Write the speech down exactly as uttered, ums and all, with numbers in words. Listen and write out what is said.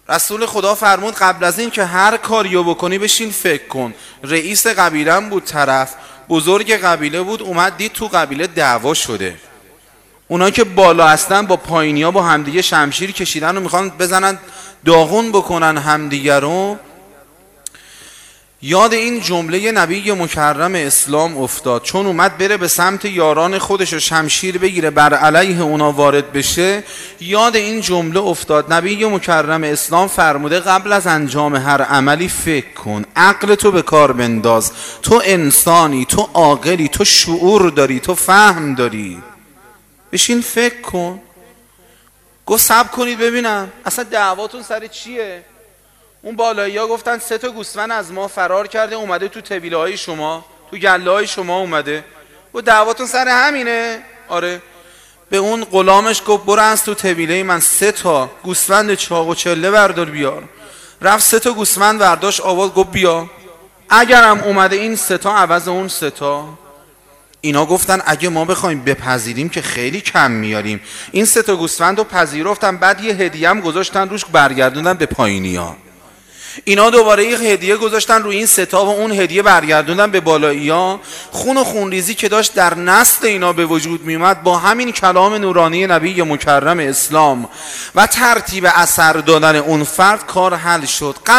رسول خدا فرمود قبل از این که هر کاریو بکنی بشین فکر کن. رئیس قبیله بود، طرف بزرگ قبیله بود، اومد دید تو قبیله دعوا شده. اونا که بالا هستن با پایینیا با همدیگه شمشیر کشیدن و میخوان بزنن داغون بکنن همدیگه رو. یاد این جمله نبی مکرم اسلام افتاد، چون اومد بره به سمت یاران خودش و شمشیر بگیره بر علیه اونا وارد بشه. یاد این جمله افتاد. نبی مکرم اسلام فرموده قبل از انجام هر عملی فکر کن، عقل تو به کار بنداز، تو انسانی، تو عاقلی، تو شعور داری، تو فهم داری، بشین فکر کن. گفت صبر کنید ببینم اصلا دعواتون سر چیه؟ اون بالایی ها گفتن سه تا گوسفند از ما فرار کرده اومده تو طویله های شما، تو گله های شما اومده. و دعواتون سر همینه؟ آره. به اون غلامش گفت برو از تو طویله من سه تا گوسفند چاق و چله بردار بیار. رفت سه تا گوسفند برداشت آورد، گفت بیا. اگرم اومده این سه تا عوض اون سه تا. اینا گفتن اگه ما بخوایم بپذیریم که خیلی کم میاریم. این سه تا گوسفند رو پذیرفتن، بعد یه هدیه هم گذاشتن روش، برگردوندن به پایینیا. اینا دوباره یه هدیه گذاشتن روی این ستا و اون هدیه برگردوندن به بالایی‌ها. خون و خونریزی که داشت در نسل اینا به وجود میومد با همین کلام نورانی نبی مکرم اسلام و ترتیب اثر دادن اون فرد کار حل شد.